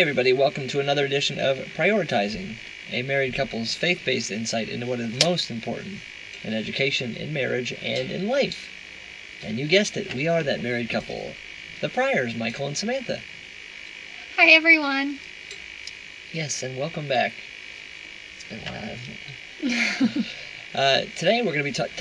everybody, welcome to another edition of Prioritizing, a married couple's faith-based insight into what is most important in education, in marriage, and in life. And you guessed it, we are that married couple, the Pryors, Michael and Samantha. Hi everyone. Yes, and welcome back. It's been a while. Today we're going to be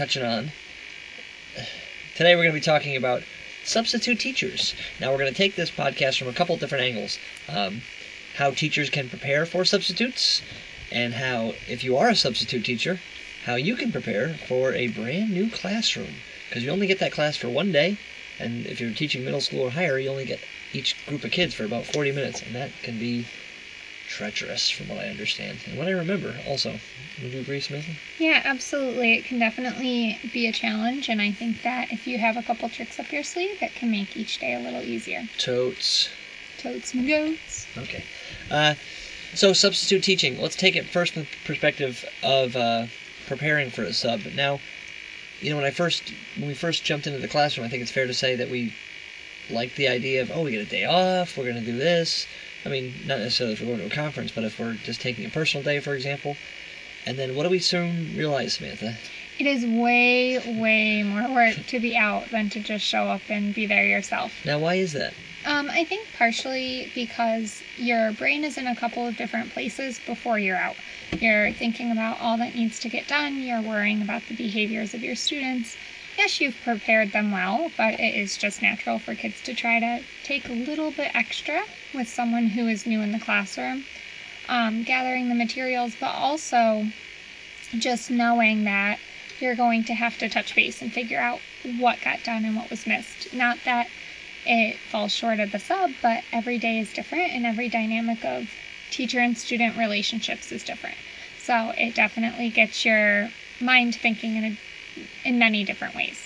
talking about substitute teachers. Now we're going to take this podcast from a couple different angles. How teachers can prepare for substitutes, and how, if you are a substitute teacher, how you can prepare for a brand new classroom. Because you only get that class for one day, and if you're teaching middle school or higher, you only get each group of kids for about 40 minutes, and that can be treacherous from what I understand. And what I remember also. Would you agree, Samantha? Yeah, absolutely. It can definitely be a challenge, and I think that if you have a couple tricks up your sleeve, it can make each day a little easier. Totes and goats. Okay. So substitute teaching. Let's take it first from the perspective of preparing for a sub. Now, when we first jumped into the classroom, I think it's fair to say that we liked the idea of, we get a day off, we're going to do this. I mean, not necessarily if we're going to a conference, but if we're just taking a personal day, for example. And then what do we soon realize, Samantha? It is way, way more work to be out than to just show up and be there yourself. Now, why is that? I think partially because your brain is in a couple of different places before you're out. You're thinking about all that needs to get done. You're worrying about the behaviors of your students. Yes, you've prepared them well, but it is just natural for kids to try to take a little bit extra with someone who is new in the classroom, gathering the materials, but also just knowing that you're going to have to touch base and figure out what got done and what was missed. Not that it falls short of the sub, but every day is different, and every dynamic of teacher and student relationships is different. So it definitely gets your mind thinking in many different ways.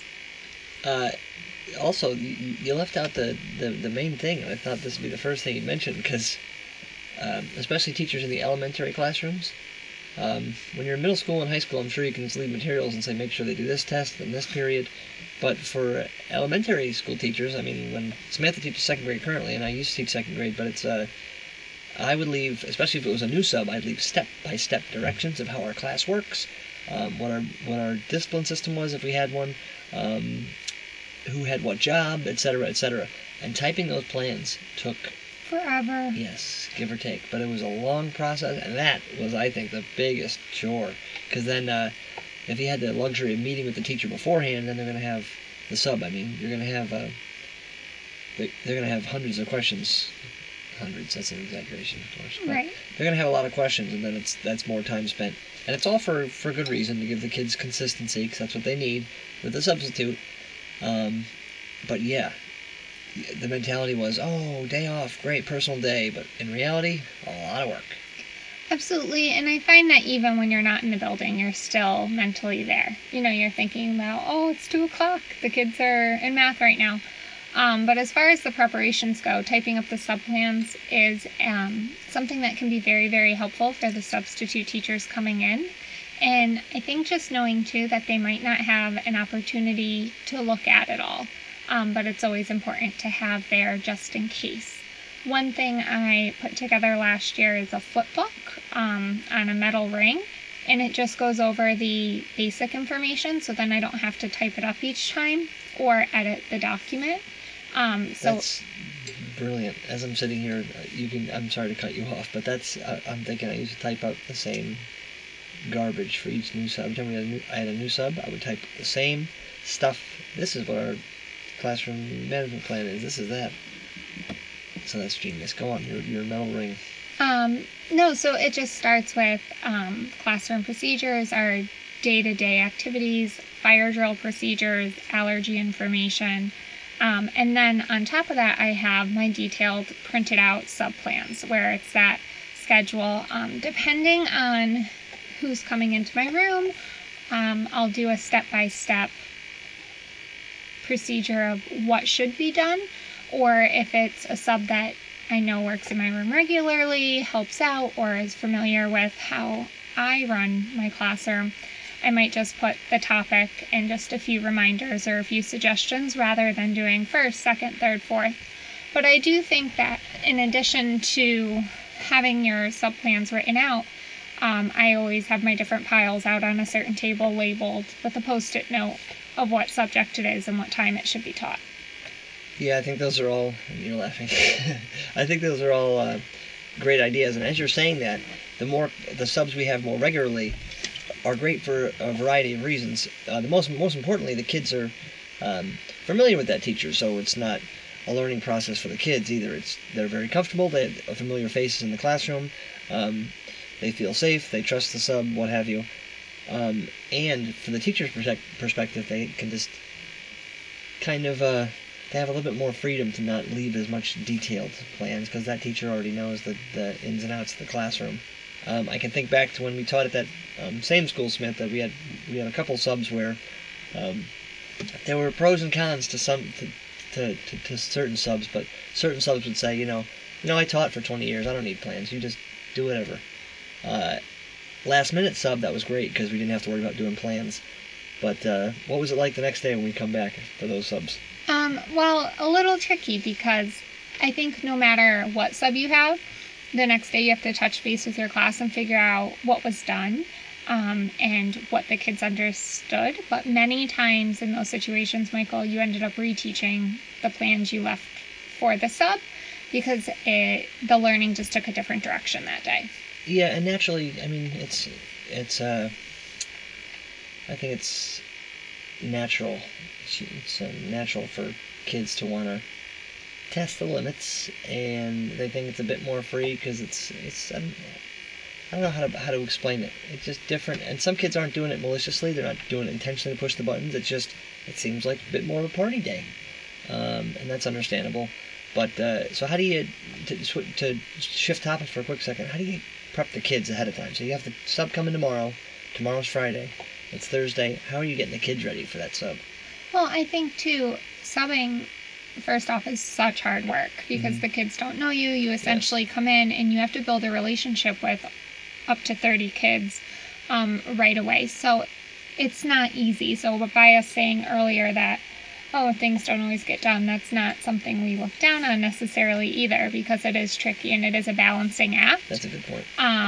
Also, you left out the main thing, and I thought this would be the first thing you mentioned, because especially teachers in the elementary classrooms, when you're in middle school and high school, I'm sure you can just leave materials and say, make sure they do this test in this period. But for elementary school teachers, I mean, when Samantha teaches second grade currently, and I used to teach second grade, but it's I would leave, especially if it was a new sub, I'd leave step-by-step directions of how our class works, what our discipline system was if we had one, who had what job, etc., etc. And typing those plans took forever. Yes, give or take. But it was a long process, and that was, I think, the biggest chore. Because then, if you had the luxury of meeting with the teacher beforehand, then they're going to have the sub. I mean, you're going to have they're going to have hundreds of questions. Hundreds, that's an exaggeration, of course. But right. They're going to have a lot of questions, and then that's more time spent. And it's all for good reason, to give the kids consistency, because that's what they need with the substitute. But yeah, the mentality was, day off, great, personal day. But in reality, a lot of work. Absolutely, and I find that even when you're not in the building, you're still mentally there. You're thinking about, it's 2 o'clock, the kids are in math right now. But as far as the preparations go, typing up the sub-plans is something that can be very, very helpful for the substitute teachers coming in. And I think just knowing, too, that they might not have an opportunity to look at it all. But it's always important to have there just in case. One thing I put together last year is a flip book on a metal ring, and it just goes over the basic information, so then I don't have to type it up each time or edit the document. That's brilliant. As I'm sitting here, I'm sorry to cut you off, but I'm thinking I used to type out the same garbage for each new sub. Every time I had a new sub, I would type the same stuff. This is what our classroom management plan is. This is that. So that's genius. Go on, your metal ring. No, so it just starts with classroom procedures, our day-to-day activities, fire drill procedures, allergy information, and then on top of that, I have my detailed printed out sub-plans where it's that schedule. Depending on who's coming into my room, I'll do a step-by-step procedure of what should be done, or if it's a sub that I know works in my room regularly, helps out, or is familiar with how I run my classroom, I might just put the topic and just a few reminders or a few suggestions rather than doing first, second, third, fourth. But I do think that in addition to having your sub-plans written out, I always have my different piles out on a certain table labeled with a Post-it note of what subject it is and what time it should be taught. Yeah, I think those are all, you're laughing, I think those are all great ideas. And as you're saying that, the subs we have more regularly are great for a variety of reasons. Most importantly, the kids are familiar with that teacher, so it's not a learning process for the kids either. They're very comfortable. They have familiar faces in the classroom. They feel safe. They trust the sub, what have you. And from the teacher's perspective, they can just kind of they have a little bit more freedom to not leave as much detailed plans because that teacher already knows the ins and outs of the classroom. I can think back to when we taught at that same school, Smith, that we had a couple subs where there were pros and cons to certain subs, but certain subs would say, I taught for 20 years, I don't need plans, you just do whatever. Last minute sub, that was great because we didn't have to worry about doing plans. But what was it like the next day when we come back for those subs? Well, a little tricky because I think no matter what sub you have, the next day you have to touch base with your class and figure out what was done and what the kids understood. But many times in those situations, Michael, you ended up reteaching the plans you left for the sub because the learning just took a different direction that day. Yeah, and naturally, I mean, I think it's natural. It's natural for kids to want to test the limits, and they think it's a bit more free because it's I don't know how to explain it. It's just different, and some kids aren't doing it maliciously. They're not doing it intentionally to push the buttons. It seems like a bit more of a party day, and that's understandable. But so how do you to shift topics for a quick second? How do you prep the kids ahead of time? So you have the sub coming tomorrow. Tomorrow's Friday. It's Thursday. How are you getting the kids ready for that sub? Well, I think too, subbing first off is such hard work because the kids don't know you. You essentially come in and you have to build a relationship with up to 30 kids right away. So it's not easy. So by us saying earlier that, things don't always get done, that's not something we look down on necessarily either because it is tricky and it is a balancing act. That's a good point.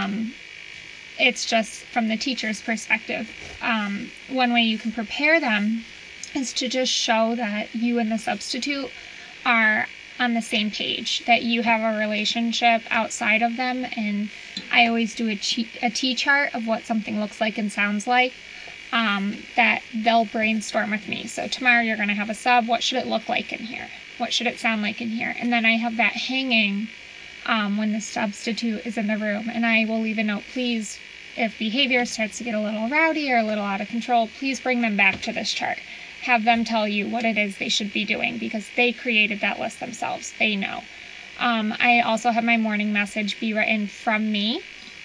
It's just from the teacher's perspective. One way you can prepare them is to just show that you and the substitute are on the same page, that you have a relationship outside of them. And I always do a T-chart of what something looks like and sounds like, that they'll brainstorm with me. So tomorrow you're going to have a sub. What should it look like in here? What should it sound like in here? And then I have that hanging when the substitute is in the room. And I will leave a note, please, if behavior starts to get a little rowdy or a little out of control, please bring them back to this chart. Have them tell you what it is they should be doing because they created that list themselves. They know. I also have my morning message be written from me,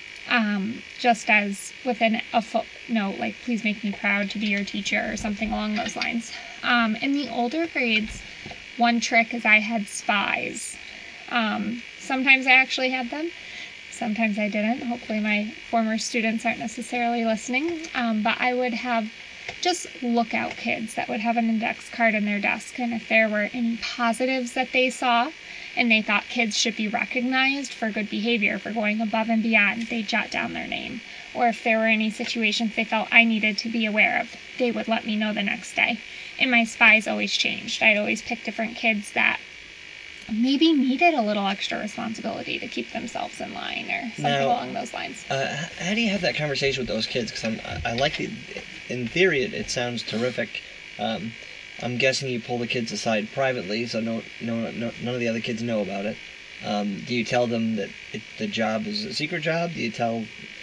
just as within a footnote, like, please make me proud to be your teacher or something along those lines. In the older grades, one trick is I had spies. Sometimes I actually had them. Sometimes I didn't. Hopefully my former students aren't necessarily listening. But I would have just lookout kids that would have an index card in their desk. And if there were any positives that they saw and they thought kids should be recognized for good behavior, for going above and beyond, they'd jot down their name. Or if there were any situations they felt I needed to be aware of, they would let me know the next day. And my spies always changed. I'd always pick different kids that maybe needed a little extra responsibility to keep themselves in line or something along those lines. How do you have that conversation with those kids? Because I like it. In theory, it sounds terrific. I'm guessing you pull the kids aside privately, so none of the other kids know about it. Do you tell them that the job is a secret job? Do you tell,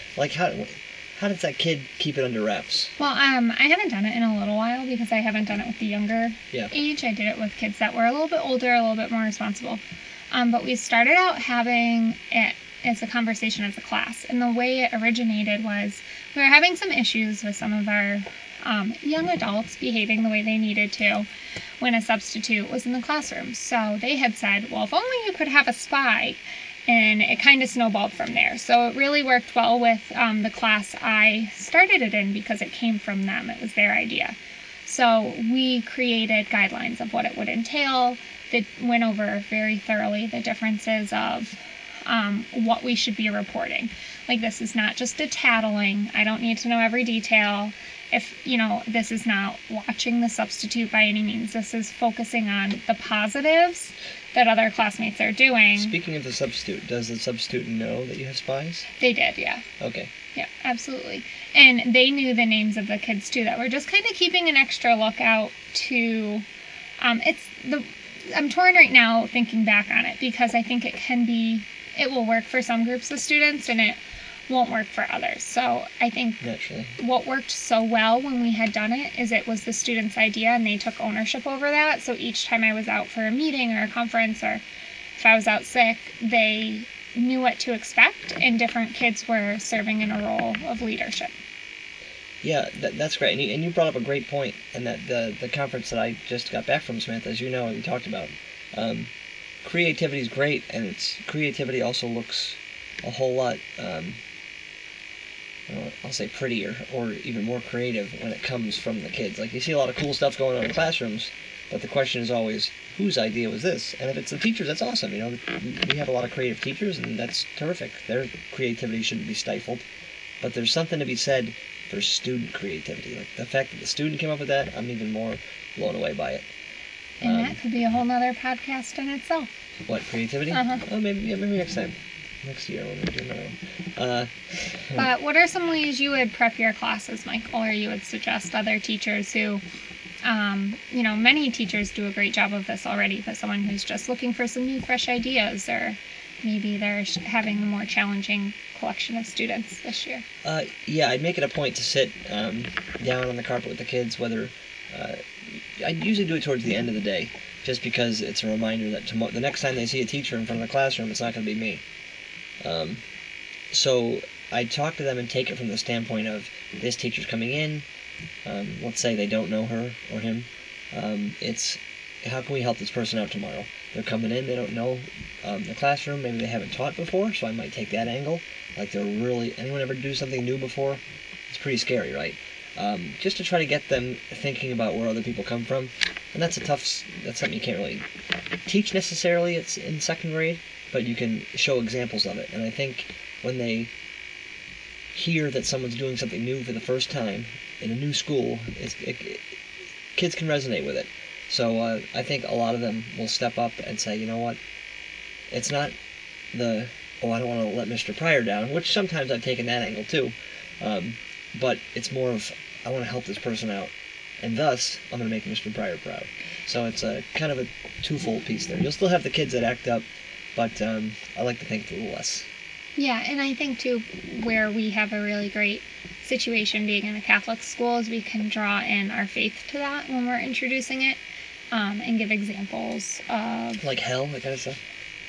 how does that kid keep it under wraps? Well, I haven't done it in a little while because I haven't done it with the younger age. I did it with kids that were a little bit older, a little bit more responsible. But we started out having it as a conversation as a class. And the way it originated was we were having some issues with some of our young adults behaving the way they needed to when a substitute was in the classroom. So they had said, well, if only you could have a spy. And it kind of snowballed from there. So it really worked well with the class I started it in because it came from them. It was their idea. So we created guidelines of what it would entail, that went over very thoroughly the differences of what we should be reporting. Like, this is not just a tattling. I don't need to know every detail. If, this is not watching the substitute by any means. This is focusing on the positives that other classmates are doing. Speaking of the substitute, does the substitute know that you have spies? They did, yeah. Okay. Yeah, absolutely. And they knew the names of the kids, too, that were just kind of keeping an extra lookout to... I'm torn right now thinking back on it, because I think it will work for some groups of students and it won't work for others. So I think naturally what worked so well when we had done it is it was the students' idea and they took ownership over that. So each time I was out for a meeting or a conference, or if I was out sick, they knew what to expect, and different kids were serving in a role of leadership. Yeah, that's great. And you brought up a great point, and that the conference that I just got back from, Samantha, as you know, we talked about, creativity is great, and creativity also looks a whole lot, I'll say prettier, or even more creative when it comes from the kids. Like, you see a lot of cool stuff going on in classrooms, but the question is always, whose idea was this? And if it's the teachers, that's awesome. We have a lot of creative teachers, and that's terrific. Their creativity shouldn't be stifled. But there's something to be said for student creativity. Like, the fact that the student came up with that, I'm even more blown away by it. And that could be a whole nother podcast in itself. What, creativity? Uh-huh. Oh, maybe next time. Next year when we do another one. But what are some ways you would prep your classes, Michael, or you would suggest other teachers who, many teachers do a great job of this already, but someone who's just looking for some new, fresh ideas, or maybe they're having a more challenging collection of students this year? Yeah, I'd make it a point to sit down on the carpet with the kids, whether... I usually do it towards the end of the day, just because it's a reminder that the next time they see a teacher in front of the classroom, it's not going to be me. So I talk to them and take it from the standpoint of, this teacher's coming in, let's say they don't know her or him, it's, how can we help this person out tomorrow? They're coming in, they don't know the classroom, maybe they haven't taught before, so I might take that angle. Like, anyone ever do something new before? It's pretty scary, right? Just to try to get them thinking about where other people come from. And that's something you can't really teach necessarily in second grade, but you can show examples of it. And I think when they hear that someone's doing something new for the first time in a new school, kids can resonate with it. So I think a lot of them will step up and say, you know what, it's not I don't want to let Mr. Pryor down, which sometimes I've taken that angle too. But it's more of, I want to help this person out, and thus, I'm going to make Mr. Pryor proud. So it's a kind of a twofold piece there. You'll still have the kids that act up, but I like to think it's a little less. Yeah, and I think, too, where we have a really great situation being in a Catholic school is we can draw in our faith to that when we're introducing it, and give examples of... Like hell, that kind of stuff?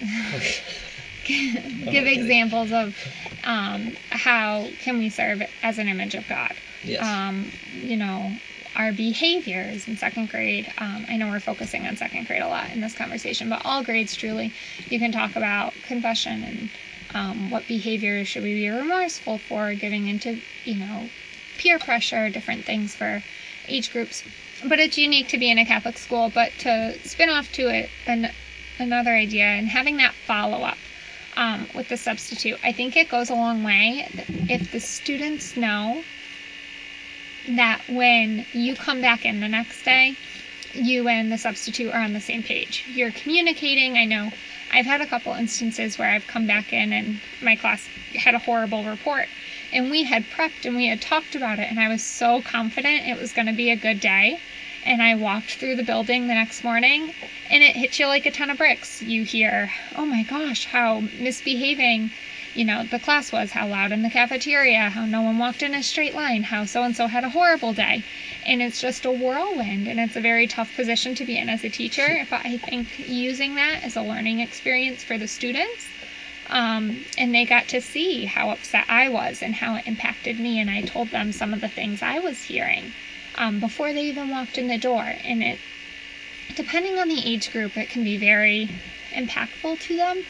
Give examples of how can we serve as an image of God. Yes. Our behaviors in second grade. I know we're focusing on second grade a lot in this conversation, but all grades truly, you can talk about confession and what behaviors should we be remorseful for, giving into, peer pressure, different things for age groups. But it's unique to be in a Catholic school. But to spin off to it, another idea, and having that follow-up with the substitute, I think it goes a long way if the students know that when you come back in the next day, you and the substitute are on the same page. You're communicating. I know I've had a couple instances where I've come back in and my class had a horrible report, and we had prepped and we had talked about it, and I was so confident it was going to be a good day. And I walked through the building the next morning, and it hit you like a ton of bricks. You hear, oh my gosh, how misbehaving, the class was, how loud in the cafeteria, how no one walked in a straight line, how so-and-so had a horrible day. And it's just a whirlwind, and it's a very tough position to be in as a teacher. But I think using that as a learning experience for the students, and they got to see how upset I was and how it impacted me, and I told them some of the things I was hearing. Before they even walked in the door. And it, depending on the age group, it can be very impactful to them.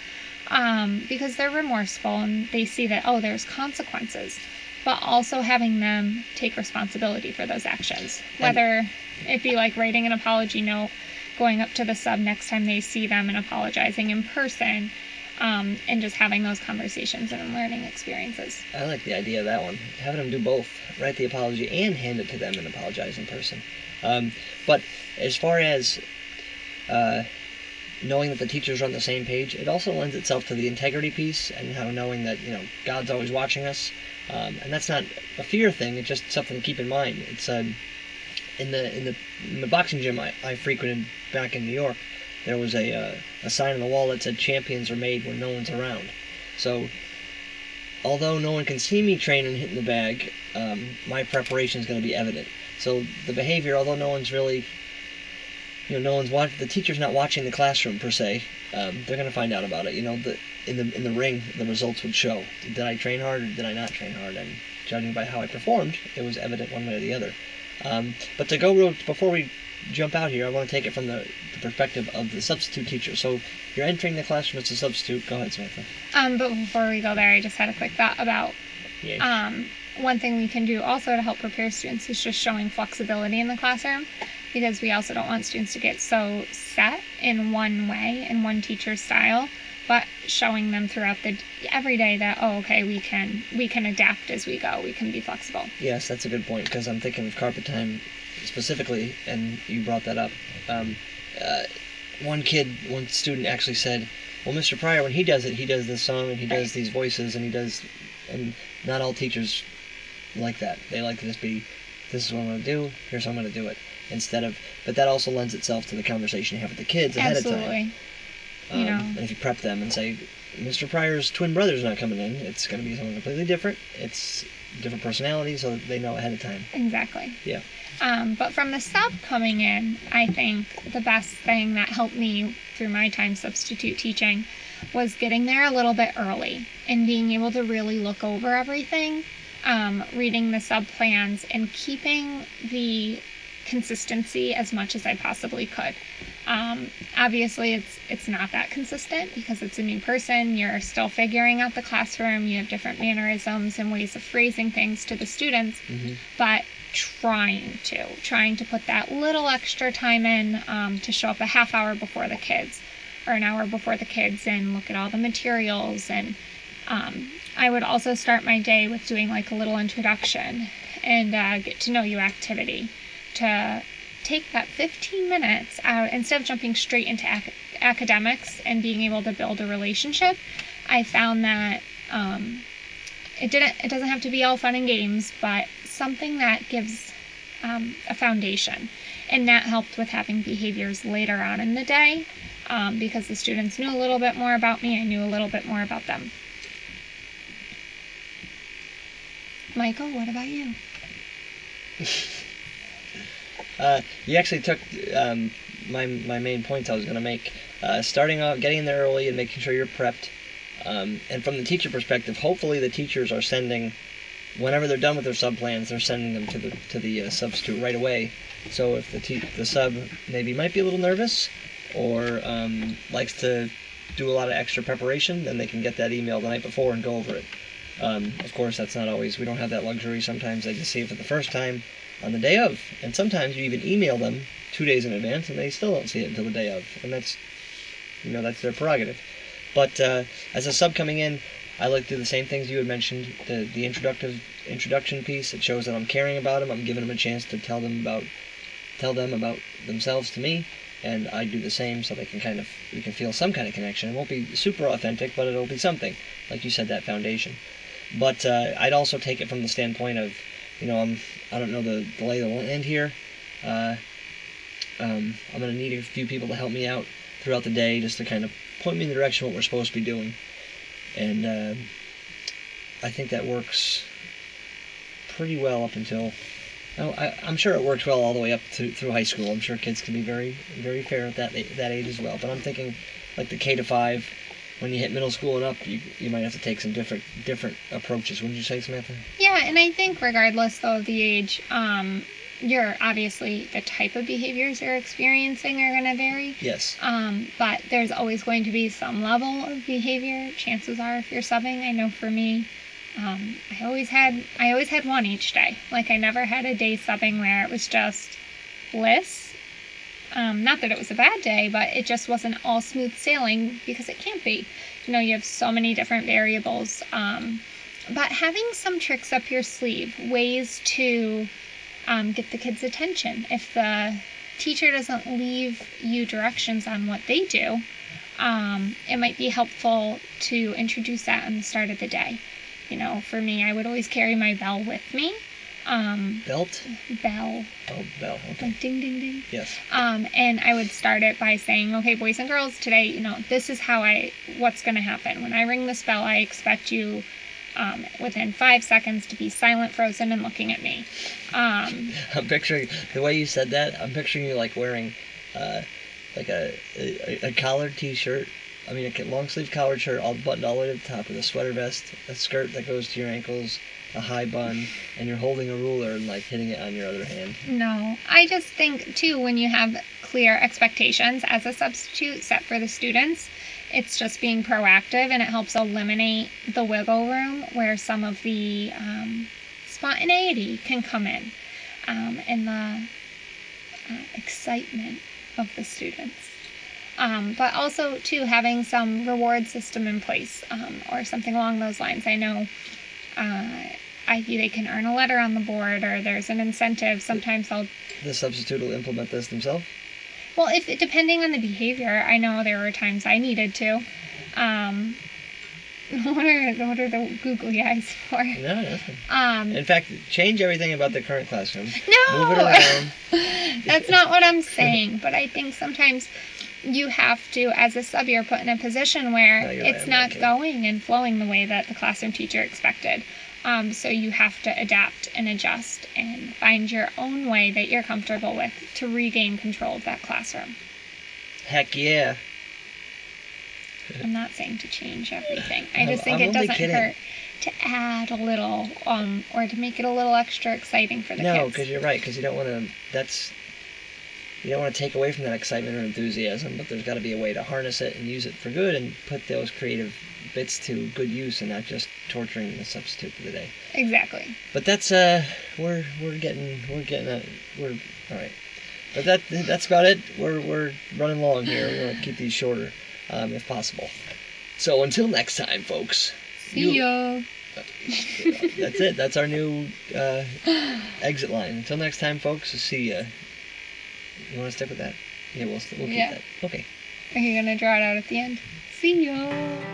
because they're remorseful and they see that, oh, there's consequences, but also having them take responsibility for those actions, whether it be like writing an apology note, going up to the sub next time they see them and apologizing in person, and just having those conversations and learning experiences. I like the idea of that one. Having them do both, write the apology and hand it to them and apologize in person. But as far as knowing that the teachers are on the same page, it also lends itself to the integrity piece and how knowing that, God's always watching us. And that's not a fear thing, it's just something to keep in mind. It's in the boxing gym I frequented back in New York, there was a sign on the wall that said champions are made when no one's around. So although no one can see me train and hitting the bag, my preparation is going to be evident. So the behavior, although no one's really, no one's watching, the teacher's not watching the classroom per se, they're going to find out about it. In the ring, the results would show. Did I train hard or did I not train hard? And judging by how I performed, it was evident one way or the other. But to go before we jump out here, I want to take it from the perspective of the substitute teacher. So you're entering the classroom as a substitute. Go ahead, Samantha. But before we go there, I just had a quick thought about one thing we can do also to help prepare students is just showing flexibility in the classroom, because we also don't want students to get so set in one way, in one teacher's style, but showing them throughout every day that, we can adapt as we go. We can be flexible. Yes, that's a good point, because I'm thinking of carpet time specifically, and you brought that up. One student actually said, well, Mr. Pryor, when he does it, he does this song, and he does these voices, and not all teachers like that. They like to just be, this is what I'm going to do, here's how I'm going to do it. But that also lends itself to the conversation you have with the kids ahead of time. And if you prep them and say, Mr. Pryor's twin brother's not coming in, it's going to be something completely different. It's different personality, so they know ahead of time. Exactly. Yeah. But from the sub coming in, I think the best thing that helped me through my time substitute teaching was getting there a little bit early and being able to really look over everything, reading the sub plans and keeping the consistency as much as I possibly could. Obviously it's not that consistent because it's a new person. You're still figuring out the classroom. You have different mannerisms and ways of phrasing things to the students, but trying to put that little extra time in, to show up a half hour before the kids or an hour before the kids and look at all the materials. And I would also start my day with doing like a little introduction and get to know you activity, to take that 15 minutes out instead of jumping straight into academics and being able to build a relationship. I found that it doesn't have to be all fun and games, but something that gives a foundation. And that helped with having behaviors later on in the day, because the students knew a little bit more about me, I knew a little bit more about them. Michael, what about you? You actually took my main points I was going to make. Starting off, getting in there early and making sure you're prepped. And from the teacher perspective, hopefully the teachers are sending, whenever they're done with their sub plans, they're sending them to the substitute right away. So if the sub maybe might be a little nervous or likes to do a lot of extra preparation, then they can get that email the night before and go over it. Of course, that's not always, we don't have that luxury. Sometimes they can see it for the first time on the day of, and sometimes you even email them 2 days in advance and they still don't see it until the day of, and that's their prerogative. But as a sub coming in, I like to do the same things you had mentioned, the introduction piece. It shows that I'm caring about them. I'm giving them a chance to tell them about themselves to me, and I do the same so we can feel some kind of connection. It won't be super authentic, but it'll be something, like you said, that foundation. But I'd also take it from the standpoint of, I don't know the lay of the land here. I'm going to need a few people to help me out throughout the day, just to kind of point me in the direction of what we're supposed to be doing. And I think that works pretty well up until, I'm sure it works well all the way up through high school. I'm sure kids can be very, very fair at that age as well. But I'm thinking like the K to 5, when you hit middle school and up, you might have to take some different approaches. Wouldn't you say, Samantha? Yeah, and I think regardless though of the age, obviously the type of behaviors you're experiencing are going to vary. Yes. But there's always going to be some level of behavior. Chances are, if you're subbing, I know for me, I always had one each day. Like, I never had a day subbing where it was just bliss. Not that it was a bad day, but it just wasn't all smooth sailing, because it can't be. You have so many different variables. But having some tricks up your sleeve, ways to get the kids' attention. If the teacher doesn't leave you directions on what they do, it might be helpful to introduce that on the start of the day. For me, I would always carry my bell with me. Belt? Bell. Oh, bell. Okay. Like ding, ding, ding. Yes. And I would start it by saying, okay, boys and girls, today, this is what's going to happen. When I ring this bell, I expect you within 5 seconds to be silent, frozen, and looking at me. I'm picturing, the way you said that, I'm picturing you like wearing like a collared t-shirt. I mean, a long sleeve collared shirt, all buttoned all the way to the top, with a sweater vest, a skirt that goes to your ankles, a high bun, and you're holding a ruler and like hitting it on your other hand. No, I just think too, when you have clear expectations as a substitute set for the students, it's just being proactive, and it helps eliminate the wiggle room where some of the spontaneity can come in, and the excitement of the students. But also, too, having some reward system in place, or something along those lines. I know they can earn a letter on the board, or there's an incentive. Sometimes the substitute will implement this themselves? Well, depending on the behavior, I know there were times I needed to. What are the googly eyes for? No, nothing. In fact, change everything about the current classroom. No! Move it around. That's not what I'm saying, but I think sometimes you have to, as a sub, you're put in a position where it's not going and flowing the way that the classroom teacher expected. So you have to adapt and adjust and find your own way that you're comfortable with to regain control of that classroom. Heck yeah. I'm not saying to change everything. I just think it doesn't hurt to add a little, or to make it a little extra exciting for the kids. No, because you're right, because you don't want to take away from that excitement or enthusiasm, but there's got to be a way to harness it and use it for good and put those creative bits to good use and not just torturing the substitute for the day. Exactly. But that's we're all right. But that's about it. We're running long here. We're gonna keep these shorter, if possible. So until next time, folks. See ya. That's it. That's our new exit line. Until next time, folks. See ya. You want to stick with that? Yeah, we'll keep that. Okay. Are you gonna draw it out at the end? See ya.